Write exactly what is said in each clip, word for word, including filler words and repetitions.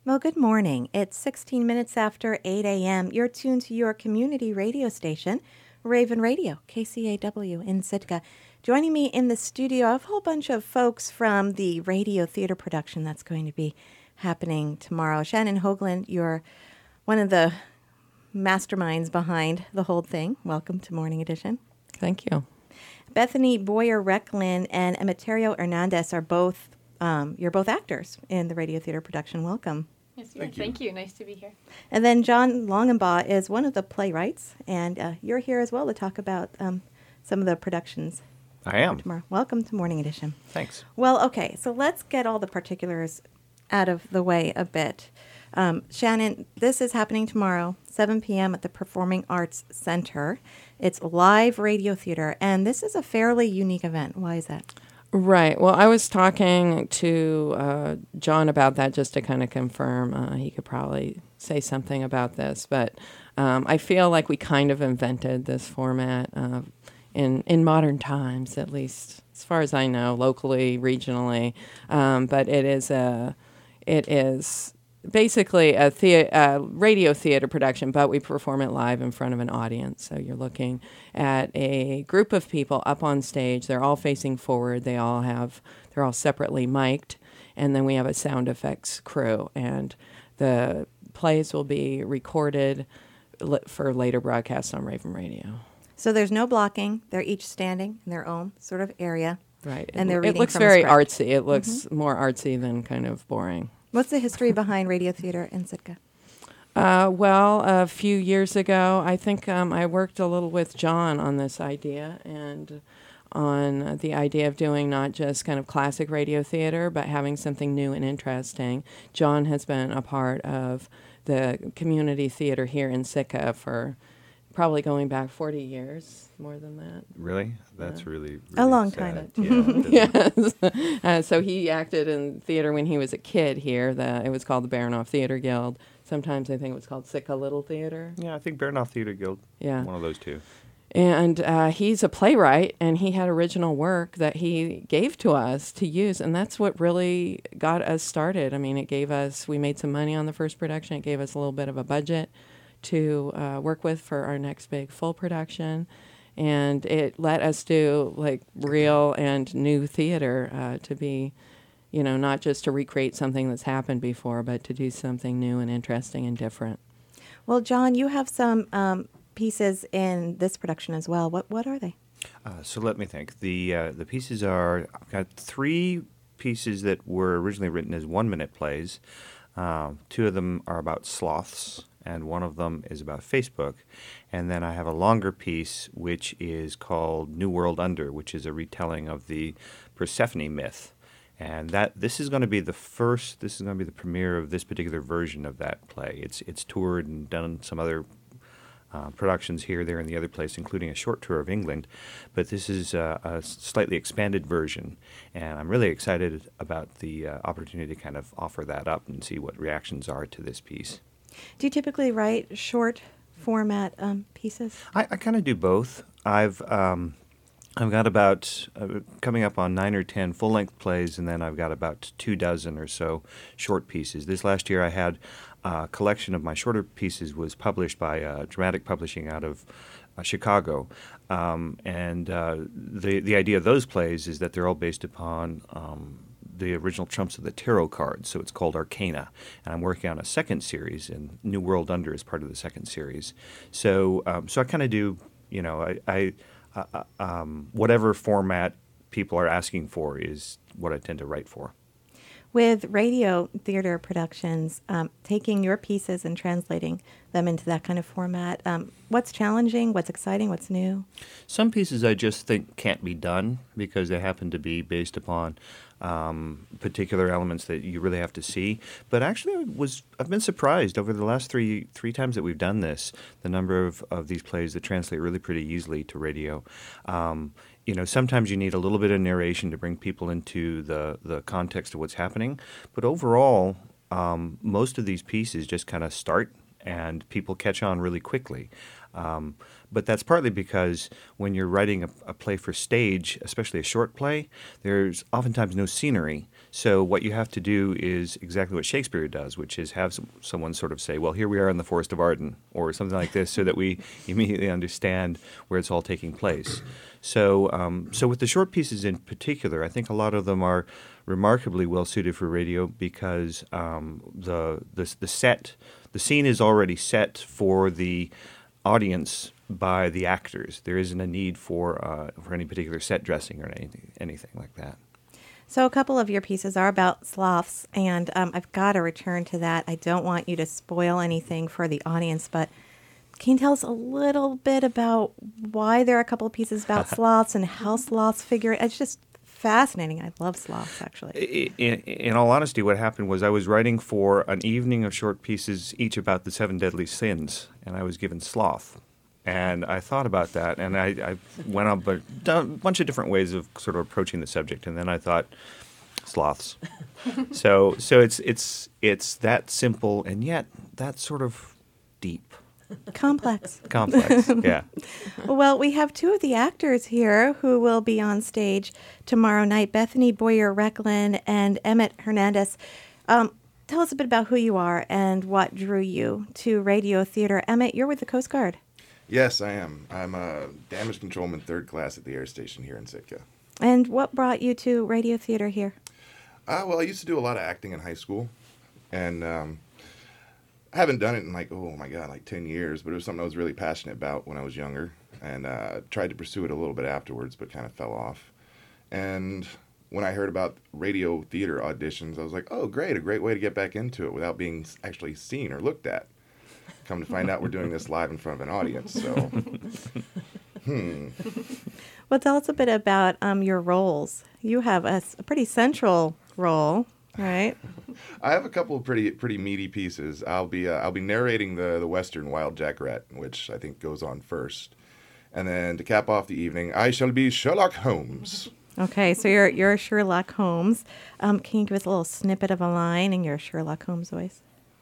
Well, good morning. It's sixteen minutes after eight a.m. You're tuned to your community radio station, Raven Radio, K C A W in Sitka. Joining me in the studio, I have a whole bunch of folks from the radio theater production that's going to be happening tomorrow. Shannon Hoagland, you're one of the masterminds behind the whole thing. Welcome to Morning Edition. Thank you. Bethany Boyer-Recklin and Emeterio Hernandez are both, um, you're both actors in the radio theater production. Welcome. Yes, Thank Thank you. you. Thank you. Nice to be here. And then John Longenbaugh is one of the playwrights, and uh, you're here as well to talk about um, some of the productions I am. tomorrow. Welcome to Morning Edition. Thanks. Well, okay, so let's get all the particulars out of the way a bit. Um, Shannon, this is happening tomorrow, seven p.m. at the Performing Arts Center. It's live radio theater, and this is a fairly unique event. Why is that? Right. Well, I was talking to uh, John about that just to kind of confirm. Uh, he could probably say something about this, but um, I feel like we kind of invented this format uh, in in modern times, at least as far as I know, locally, regionally. Um, but it is a it is. basically a thea- uh, radio theater production, but we perform it live in front of an audience. So you're looking at a group of people up on stage. They're all facing forward. They all have, they're all separately mic'd. And then we have a sound effects crew. And the plays will be recorded li- for later broadcasts on Raven Radio. So there's no blocking. They're each standing in their own sort of area. Right. And it, they're it reading looks from a very script. artsy. It looks mm-hmm. more artsy than kind of boring. What's the history behind radio theater in Sitka? Uh, well, a few years ago, I think um, I worked a little with John on this idea and on uh, the idea of doing not just kind of classic radio theater, but having something new and interesting. John has been a part of the community theater here in Sitka for probably going back forty years, more than that. Really? That's Yeah. really, really A long sad. time. Yeah. Yes. uh, so he acted in theater when he was a kid here. The, it was called the Baranoff Theater Guild. Sometimes I think it was called Sitka Little Theater. Yeah, I think Baranoff Theater Guild. Yeah. One of those two. And uh, he's a playwright, and he had original work that he gave to us to use, and that's what really got us started. I mean, it gave us, we made some money on the first production. It gave us a little bit of a budget to uh, work with for our next big full production. And it let us do like real and new theater uh, to be, you know, not just to recreate something that's happened before, but to do something new and interesting and different. Well, John, you have some um, pieces in this production as well. What what are they? Uh, so let me think. The uh, the pieces are, I've got three pieces that were originally written as one-minute plays. Um, two of them are about sloths, and one of them is about Facebook. And then I have a longer piece, which is called New World Under, which is a retelling of the Persephone myth. And that this is going to be the first, this is going to be the premiere of this particular version of that play. It's it's toured and done some other uh, productions here, there, and the other place, including a short tour of England. But this is uh, a slightly expanded version, and I'm really excited about the uh, opportunity to kind of offer that up and see what reactions are to this piece. Do you typically write short format um, pieces? I, I kind of do both. I've um, I've got about uh, coming up on nine or ten full-length plays, and then I've got about two dozen or so short pieces. This last year, I had a collection of my shorter pieces was published by uh, Dramatic Publishing out of uh, Chicago, um, and uh, the the idea of those plays is that they're all based upon Um, the original trumps of the tarot cards, so it's called Arcana. And I'm working on a second series, and New World Under is part of the second series. So, um, so I kind of do, you know, I, I uh, um, whatever format people are asking for is what I tend to write for. With radio theater productions, um, taking your pieces and translating them into that kind of format, um, what's challenging, what's exciting, what's new? Some pieces I just think can't be done because they happen to be based upon um, particular elements that you really have to see. But actually, I was I've been surprised over the last three three times that we've done this, the number of, of these plays that translate really pretty easily to radio. Um, You know, sometimes you need a little bit of narration to bring people into the, the context of what's happening. But overall, um, most of these pieces just kind of start and people catch on really quickly. Um, but that's partly because when you're writing a, a play for stage, especially a short play, there's oftentimes no scenery. So what you have to do is exactly what Shakespeare does, which is have some, someone sort of say, well, here we are in the Forest of Arden, or something like this, so that we immediately understand where it's all taking place. So, um, so with the short pieces in particular, I think a lot of them are remarkably well suited for radio because um, the, the the set, the scene is already set for the audience by the actors. There isn't a need for uh, for any particular set dressing or anything anything like that. So a couple of your pieces are about sloths, and um, I've got to return to that. I don't want you to spoil anything for the audience, but can you tell us a little bit about why there are a couple of pieces about sloths and how sloths figure? It's just fascinating. I love sloths, actually. In, in all honesty, what happened was I was writing for an evening of short pieces, each about the seven deadly sins, and I was given sloth. And I thought about that, and I, I went on a bunch of different ways of sort of approaching the subject, and then I thought, sloths. so so it's it's it's that simple, and yet that sort of deep. Complex. Complex, yeah. Well, we have two of the actors here who will be on stage tomorrow night, Bethany Boyer-Recklin and Emmett Hernandez. Um, tell us a bit about who you are and what drew you to radio theater. Emmett, you're with the Coast Guard. Yes, I am. I'm a damage controlman third class at the air station here in Sitka. And what brought you to radio theater here? Uh, well, I used to do a lot of acting in high school, and um, I haven't done it in like, oh my God, like ten years, but it was something I was really passionate about when I was younger, and uh, tried to pursue it a little bit afterwards, but kind of fell off. And when I heard about radio theater auditions, I was like, oh, great, a great way to get back into it without being actually seen or looked at. Come to find out we're doing this live in front of an audience, so, hmm. Well, tell us a bit about um, your roles. You have a, a pretty central role, right? I have a couple of pretty pretty meaty pieces. I'll be uh, I'll be narrating the the Western Wild Jackarat, which I think goes on first, and then to cap off the evening, I shall be Sherlock Holmes. Okay, so you're you're Sherlock Holmes. Um, can you give us a little snippet of a line in your Sherlock Holmes voice?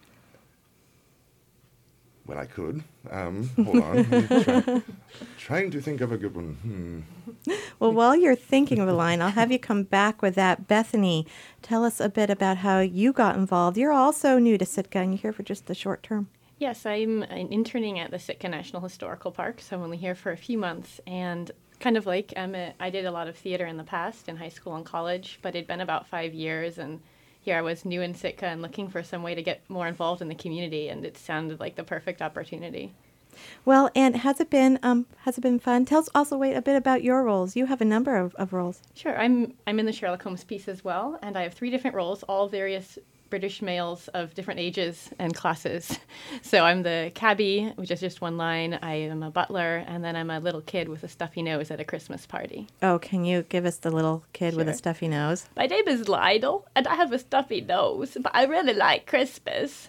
When I could. Um, hold on. Try, trying to think of a good one. Hmm. Well, while you're thinking of a line, I'll have you come back with that. Bethany, tell us a bit about how you got involved. You're also new to Sitka, and you're here for just the short term. Yes, I'm interning at the Sitka National Historical Park, so I'm only here for a few months. And kind of like Emmett, I did a lot of theater in the past in high school and college, but it'd been about five years, and here I was new in Sitka and looking for some way to get more involved in the community, and it sounded like the perfect opportunity. Well, and has it been um, has it been fun? Tell us also wait a bit about your roles. You have a number of, of roles. Sure, I'm I'm in the Sherlock Holmes piece as well, and I have three different roles, all various British males of different ages and classes. So I'm the cabbie, which is just one line. I am a butler, and then I'm a little kid with a stuffy nose at a Christmas party. Oh, can you give us the little kid Sure. with a stuffy nose? My name is Lionel, and I have a stuffy nose, but I really like Christmas.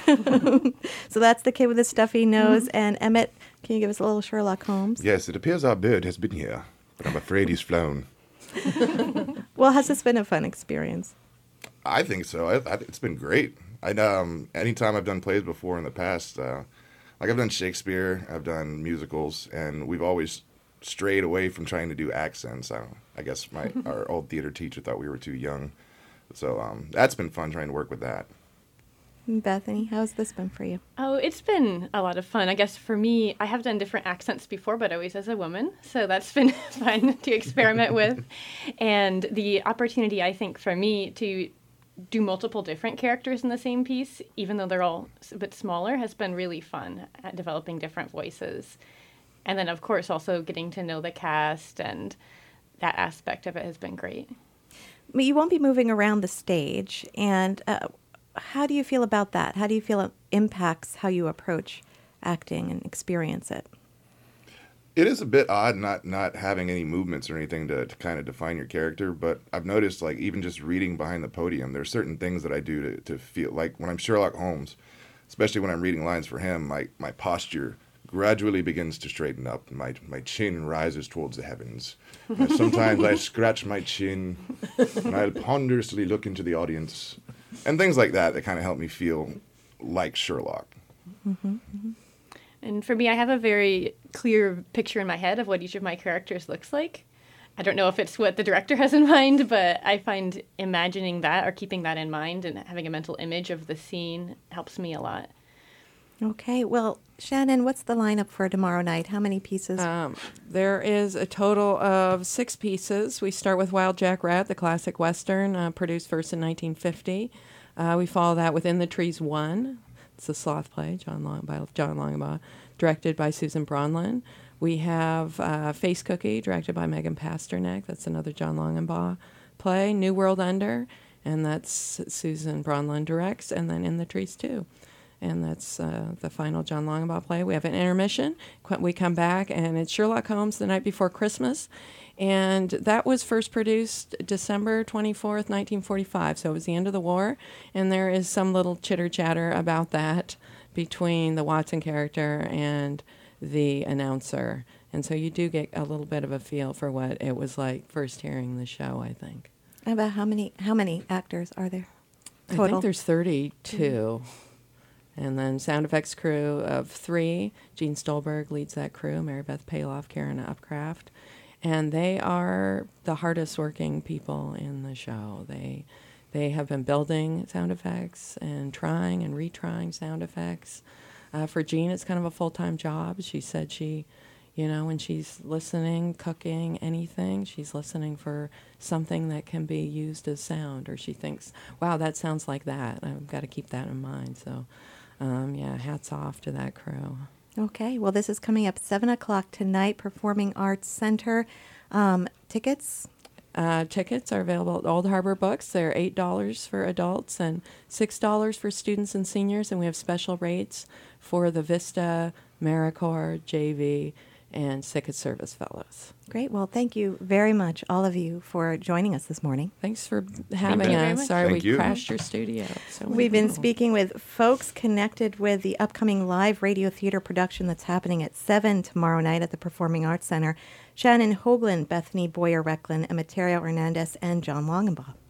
So that's the kid with the stuffy nose. Mm-hmm. And Emmett, can you give us a little Sherlock Holmes? Yes, it appears our bird has been here, but I'm afraid he's flown. Well, has this been a fun experience? I think so. I, I, it's been great. I um, anytime I've done plays before in the past, uh, like I've done Shakespeare, I've done musicals, and we've always strayed away from trying to do accents. I, I guess my our old theater teacher thought we were too young, so um, that's been fun trying to work with that. Bethany, how's this been for you? Oh, it's been a lot of fun. I guess for me, I have done different accents before, but always as a woman. So that's been fun to experiment with. And the opportunity, I think, for me to do multiple different characters in the same piece, even though they're all a bit smaller, has been really fun at developing different voices. And then, of course, also getting to know the cast, and that aspect of it has been great. But you won't be moving around the stage, and uh, how do you feel about that? How do you feel it impacts how you approach acting and experience it? It is a bit odd not, not having any movements or anything to, to kind of define your character, but I've noticed, like, even just reading behind the podium, there's certain things that I do to, to feel, like when I'm Sherlock Holmes, especially when I'm reading lines for him, my, my posture gradually begins to straighten up. My, my chin rises towards the heavens. And sometimes I scratch my chin, and I'll ponderously look into the audience, and things like that that kind of help me feel like Sherlock. Mm-hmm, mm-hmm. And for me, I have a very clear picture in my head of what each of my characters looks like. I don't know if it's what the director has in mind, but I find imagining that or keeping that in mind and having a mental image of the scene helps me a lot. Okay, well, Shannon, what's the lineup for tomorrow night? How many pieces? Um, there is a total of six pieces. We start with Wild Jack Rat, the classic Western, uh, produced first in nineteen fifty. Uh, we follow that with In the Trees one. It's a sloth play, John Long, by John Longabaugh, directed by Susan Bronlin. We have uh, Face Cookie, directed by Megan Pasternak. That's another John Longabaugh play. New World Under, and that's Susan Bronlin directs. And then In the Trees two. And that's uh, the final John Longabaugh play. We have an intermission. Qu- We come back, and it's Sherlock Holmes, The Night Before Christmas. And that was first produced December twenty-fourth, nineteen forty-five. So it was the end of the war. And there is some little chitter-chatter about that between the Watson character and the announcer. And so you do get a little bit of a feel for what it was like first hearing the show, I think. About how many how many actors are there total? I think there's thirty-two. Mm-hmm. And then sound effects crew of three. Gene Stolberg leads that crew, Mary Beth Paloff, Karen Upcraft. And they are the hardest working people in the show. They they have been building sound effects and trying and retrying sound effects. Uh, for Jean, it's kind of a full-time job. She said she, you know, when she's listening, cooking, anything, she's listening for something that can be used as sound. Or she thinks, wow, that sounds like that. I've got to keep that in mind. So, um, yeah, hats off to that crew. Okay, well, this is coming up seven o'clock tonight, Performing Arts Center. Um, tickets? Uh, tickets are available at Old Harbor Books. They're eight dollars for adults and six dollars for students and seniors, and we have special rates for the Vista, AmeriCorps, J V, and Secret Service Fellows. Great. Well, thank you very much, all of you, for joining us this morning. Thanks for having Thank us. Sorry Thank we you. crashed your studio. So We've been speaking with folks connected with the upcoming live radio theater production that's happening at seven tomorrow night at the Performing Arts Center. Shannon Hoagland, Bethany Boyer-Recklin, Emeterio Hernandez, and John Longabaugh.